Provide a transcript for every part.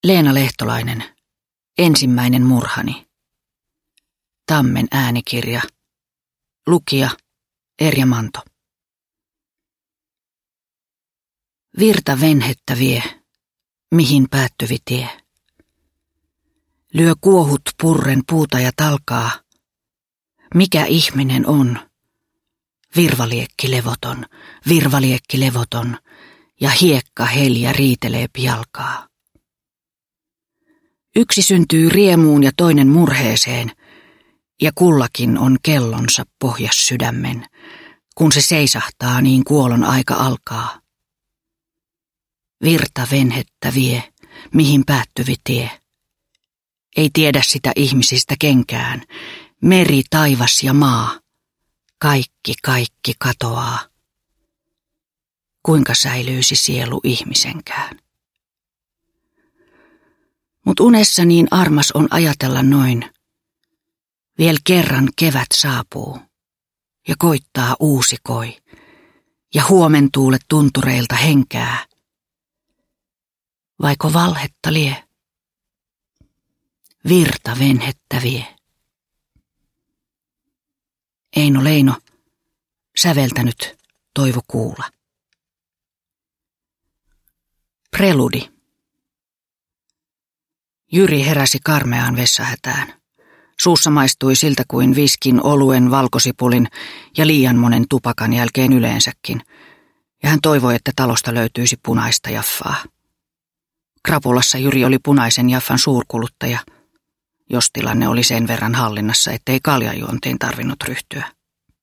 Leena Lehtolainen, ensimmäinen murhani. Tammen äänikirja. Lukija Erja Manto. Virta venhettä vie, mihin päättyvi tie. Lyö kuohut purren puuta ja talkaa. Mikä ihminen on? Virvaliekki levoton, ja hiekka heljä riitelee jalkaa. Yksi syntyy riemuun ja toinen murheeseen, ja kullakin on kellonsa pohjas sydämen, kun se seisahtaa, niin kuolon aika alkaa. Virta venhettä vie, mihin päättyvi tie. Ei tiedä sitä ihmisistä kenkään, meri, taivas ja maa, kaikki katoaa. Kuinka säilyisi sielu ihmisenkään? Mut unessa niin armas on ajatella noin. Vielä kerran kevät saapuu ja koittaa uusi koi ja huomentuulet tuntureilta henkää. Vaiko valhetta lie? Virta venhettä vie. Eino Leino, säveltänyt Toivo Kuula. Preludi. Jyri heräsi karmeaan vessahätään. Suussa maistui siltä kuin viskin, oluen, valkosipulin ja liian monen tupakan jälkeen yleensäkin, ja hän toivoi, että talosta löytyisi punaista jaffaa. Krapulassa Jyri oli punaisen jaffan suurkuluttaja, jos tilanne oli sen verran hallinnassa, ettei kaljajuontiin tarvinnut ryhtyä.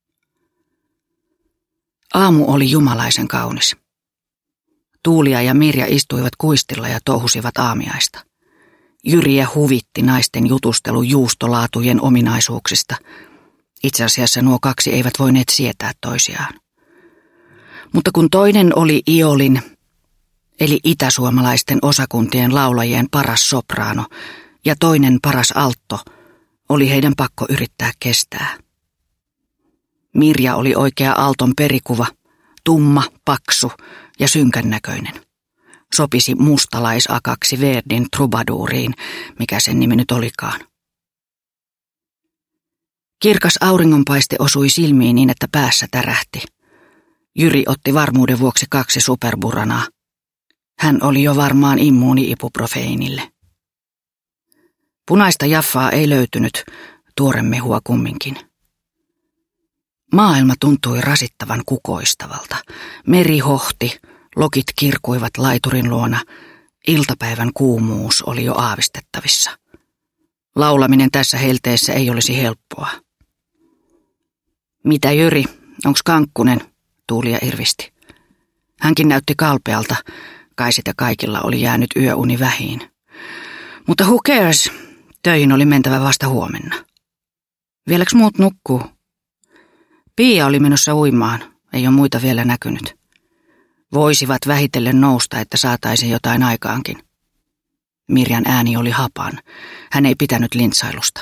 Aamu oli jumalaisen kaunis. Tuulia ja Mirja istuivat kuistilla ja touhusivat aamiaista. Jyriä huvitti naisten jutustelu juustolaatujen ominaisuuksista. Itse asiassa nuo kaksi eivät voineet sietää toisiaan. Mutta kun toinen oli Iolin, eli itäsuomalaisten osakuntien laulajien paras sopraano, ja toinen paras altto, oli heidän pakko yrittää kestää. Mirja oli oikea alton perikuva, tumma, paksu ja synkän näköinen. Sopisi mustalaisakaksi Verdin trubaduuriin, mikä sen nimi nyt olikaan. Kirkas auringonpaiste osui silmiin niin, että päässä tärähti. Jyri otti varmuuden vuoksi 2 superburanaa. Hän oli jo varmaan immuuni ibuprofeiinille. Punaista jaffaa ei löytynyt, tuoremehua kumminkin. Maailma tuntui rasittavan kukoistavalta. Meri hohti, lokit kirkuivat laiturin luona, iltapäivän kuumuus oli jo aavistettavissa. Laulaminen tässä helteessä ei olisi helppoa. Mitä Jyri, onks kankkunen? Tuulia irvisti. Hänkin näytti kalpealta, kai sitä kaikilla oli jäänyt yöuni vähiin. Mutta who cares? Töihin oli mentävä vasta huomenna. Vieläks muut nukkuu? Pia oli menossa uimaan, ei ole muita vielä näkynyt. Voisivat vähitellen nousta, että saataisiin jotain aikaankin. Mirjan ääni oli hapan. Hän ei pitänyt lintsailusta.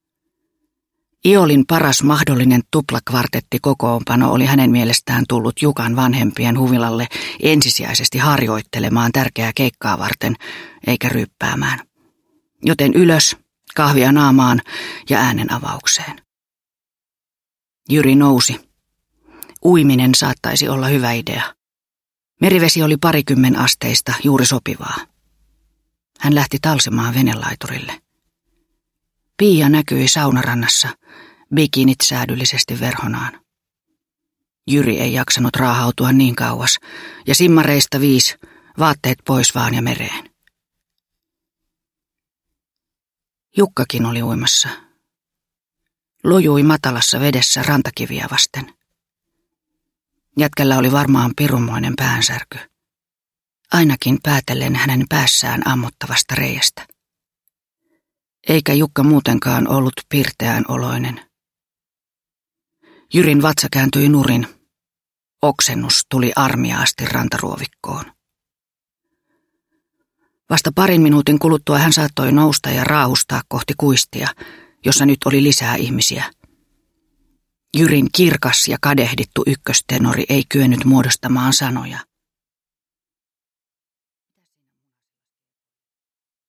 Iolin paras mahdollinen tuplakvartetti kokoonpano oli hänen mielestään tullut Jukan vanhempien huvilalle ensisijaisesti harjoittelemaan tärkeää keikkaa varten, eikä ryyppäämään. Joten ylös, kahvia naamaan ja äänen avaukseen. Jyri nousi. Uiminen saattaisi olla hyvä idea. Merivesi oli 20 asteista, juuri sopivaa. Hän lähti talsimaan venelaiturille. Pia näkyi saunarannassa, bikinit säädyllisesti verhonaan. Jyri ei jaksanut raahautua niin kauas, ja simmareista 5, vaatteet pois vaan ja mereen. Jukkakin oli uimassa. Lojui matalassa vedessä rantakiviä vasten. Jätkällä oli varmaan pirunmoinen päänsärky. Ainakin päätellen hänen päässään ammottavasta reiästä. Eikä Jukka muutenkaan ollut pirteän oloinen. Jyrin vatsa kääntyi nurin. Oksennus tuli armiaasti rantaruovikkoon. Vasta 2 minuutin kuluttua hän saattoi nousta ja raahustaa kohti kuistia, jossa nyt oli lisää ihmisiä. Jyrin kirkas ja kadehdittu ykköstenori ei kyennyt muodostamaan sanoja.